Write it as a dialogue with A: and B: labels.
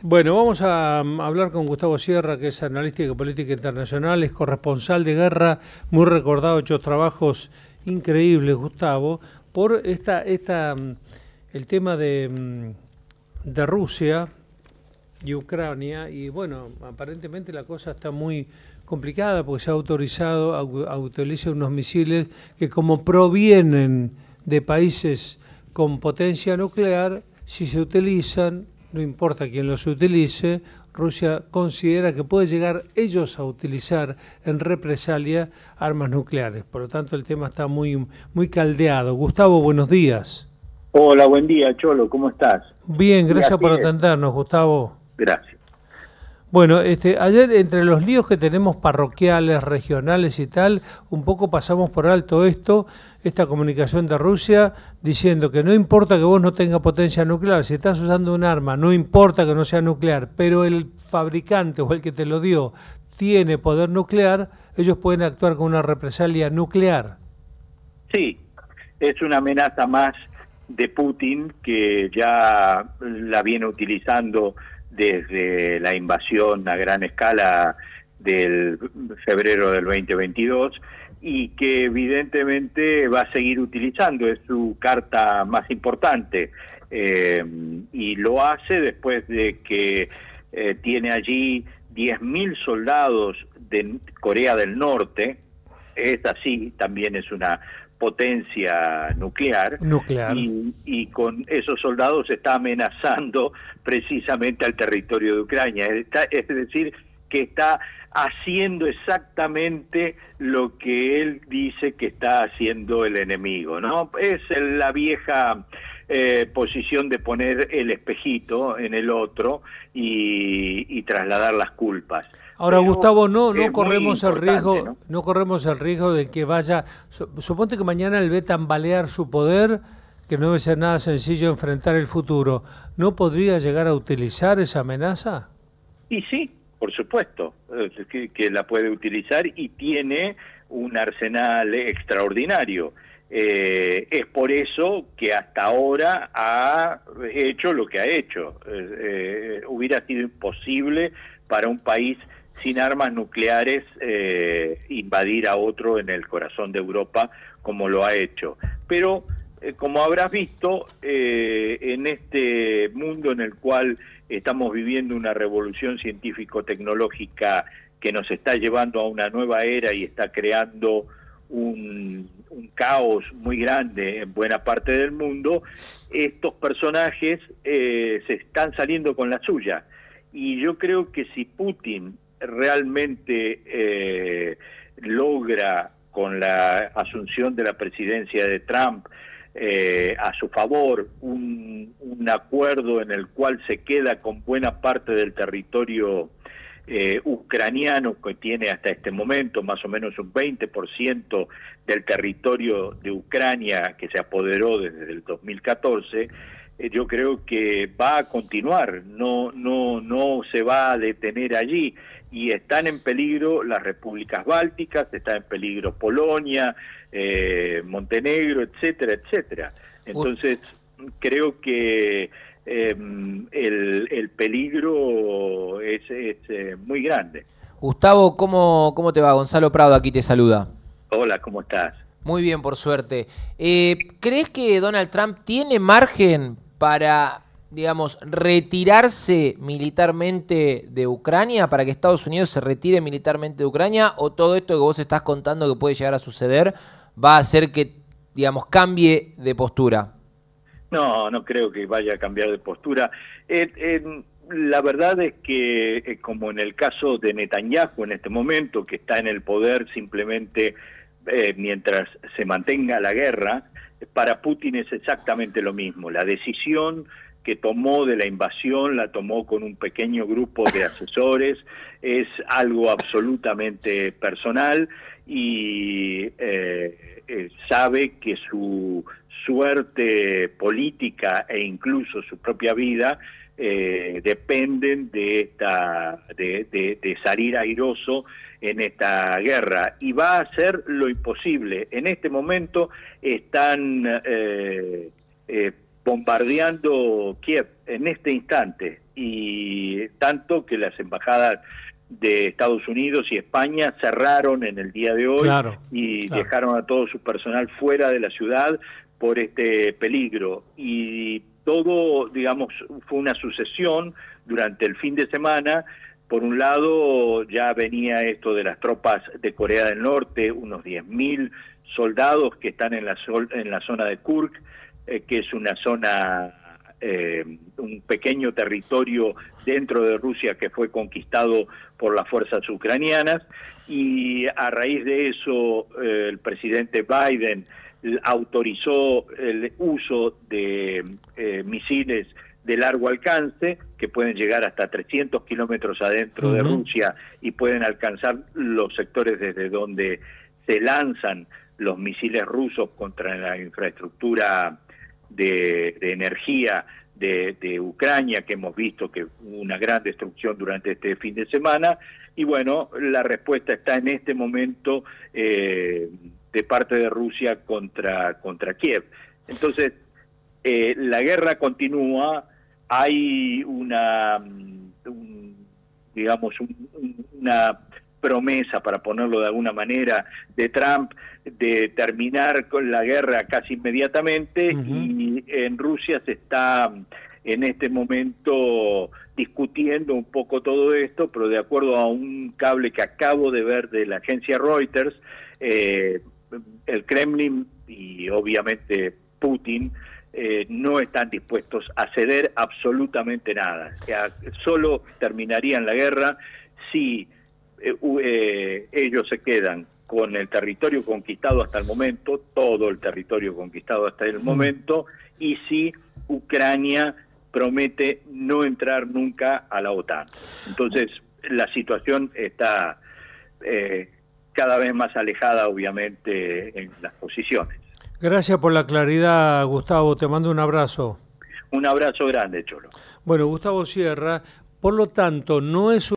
A: Bueno, vamos a hablar con Gustavo Sierra, que es analista de política internacional, es corresponsal de guerra, muy recordado, hecho trabajos increíbles, Gustavo, por el tema de Rusia y Ucrania. Y bueno, aparentemente la cosa está muy complicada porque se ha autorizado a utilizar unos misiles que, como provienen de países con potencia nuclear, si se utilizan, no importa quién los utilice, Rusia considera que puede llegar ellos a utilizar en represalia armas nucleares. Por lo tanto, el tema está muy caldeado. Gustavo, buenos días.
B: Hola, buen día, Cholo, ¿cómo estás?
A: Bien, gracias por atendernos, Gustavo.
B: Gracias.
A: Bueno, ayer, entre los líos que tenemos parroquiales, regionales y tal, un poco pasamos por alto esta comunicación de Rusia diciendo que no importa que vos no tengas potencia nuclear, si estás usando un arma, no importa que no sea nuclear, pero el fabricante o el que te lo dio tiene poder nuclear, ellos pueden actuar con una represalia nuclear.
B: Sí, es una amenaza más de Putin que ya la viene utilizando desde la invasión a gran escala del febrero del 2022 y que evidentemente va a seguir utilizando, es su carta más importante, y lo hace después de que tiene allí 10.000 soldados de Corea del Norte. Es así, también es una potencia nuclear. Y con esos soldados está amenazando precisamente al territorio de Ucrania, es decir, que está haciendo exactamente lo que él dice que está haciendo el enemigo, ¿no? Es la vieja posición de poner el espejito en el otro y trasladar las culpas.
A: Ahora, pero, Gustavo, no corremos el riesgo, ¿no? Corremos el riesgo de que vaya, suponte que mañana él ve tambalear su poder, que no debe ser nada sencillo enfrentar el futuro. ¿No podría llegar a utilizar esa amenaza?
B: Y sí, por supuesto, que la puede utilizar y tiene un arsenal extraordinario. Es por eso que hasta ahora ha hecho lo que ha hecho. Hubiera sido imposible para un país sin armas nucleares invadir a otro en el corazón de Europa como lo ha hecho. Pero como habrás visto, en este mundo en el cual estamos viviendo una revolución científico-tecnológica que nos está llevando a una nueva era y está creando un caos muy grande en buena parte del mundo, estos personajes se están saliendo con la suya. Y yo creo que si Putin realmente logra, con la asunción de la presidencia de Trump, a su favor un acuerdo en el cual se queda con buena parte del territorio ucraniano, que tiene hasta este momento más o menos un 20% del territorio de Ucrania que se apoderó desde el 2014, yo creo que va a continuar, no se va a detener allí, y están en peligro las repúblicas bálticas, está en peligro Polonia, Montenegro, etcétera, etcétera. Entonces, creo que el peligro es muy grande.
C: Gustavo, ¿cómo te va? Gonzalo Prado aquí te saluda.
B: Hola, ¿cómo estás?
C: Muy bien, por suerte. ¿Crees que Donald Trump tiene margen para, digamos, retirarse militarmente de Ucrania, para que Estados Unidos se retire militarmente de Ucrania, o todo esto que vos estás contando que puede llegar a suceder va a hacer que, digamos, cambie de postura?
B: No creo que vaya a cambiar de postura. La verdad es que, como en el caso de Netanyahu en este momento, que está en el poder simplemente mientras se mantenga la guerra, para Putin es exactamente lo mismo. La decisión que tomó de la invasión la tomó con un pequeño grupo de asesores, es algo absolutamente personal y sabe que su suerte política e incluso su propia vida dependen de salir airoso en esta guerra, y va a hacer lo imposible. En este momento están bombardeando Kiev en este instante, y tanto que las embajadas de Estados Unidos y España cerraron en el día de hoy y dejaron a todo su personal fuera de la ciudad por este peligro. Y todo, digamos, fue una sucesión durante el fin de semana. Por un lado, ya venía esto de las tropas de Corea del Norte, unos 10.000 soldados que están en la zona de Kursk, que es una zona, un pequeño territorio dentro de Rusia que fue conquistado por las fuerzas ucranianas, y a raíz de eso el presidente Biden autorizó el uso de misiles de largo alcance que pueden llegar hasta 300 kilómetros adentro de Rusia y pueden alcanzar los sectores desde donde se lanzan los misiles rusos contra la infraestructura de energía de Ucrania, que hemos visto que hubo una gran destrucción durante este fin de semana. Y bueno, la respuesta está en este momento de parte de Rusia contra Kiev. Entonces, la guerra continúa. Hay una promesa, para ponerlo de alguna manera, de Trump de terminar con la guerra casi inmediatamente, y en Rusia se está en este momento discutiendo un poco todo esto, pero de acuerdo a un cable que acabo de ver de la agencia Reuters, el Kremlin y obviamente Putin no están dispuestos a ceder absolutamente nada. Solo terminarían la guerra si ellos se quedan con el territorio conquistado hasta el momento, todo el territorio conquistado hasta el momento, y si Ucrania promete no entrar nunca a la OTAN. Entonces, la situación está cada vez más alejada, obviamente, en las posiciones.
A: Gracias por la claridad, Gustavo. Te mando un abrazo.
B: Un abrazo grande, Cholo.
A: Bueno, Gustavo Sierra, por lo tanto, no es